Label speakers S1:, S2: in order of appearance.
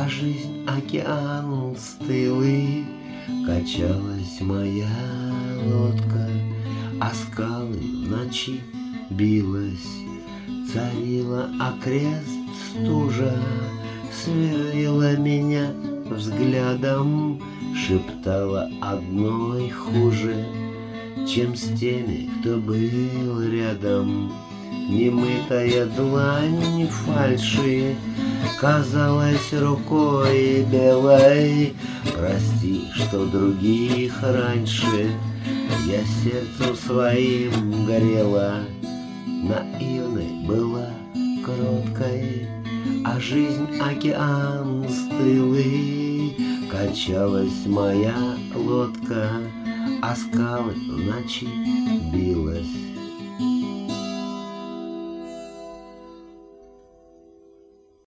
S1: А жизнь океан стылый, качалась моя лодка, а скалы в ночи билась, царила окрест стужа, сверлила меня взглядом, шептала одной хуже, чем с теми, кто был рядом. Немытая длань фальши казалась рукой белой. Прости, что других раньше я сердцем своим горела. Наивной была, кроткой, а жизнь океан стылый, качалась моя лодка, а скалы в ночи билась,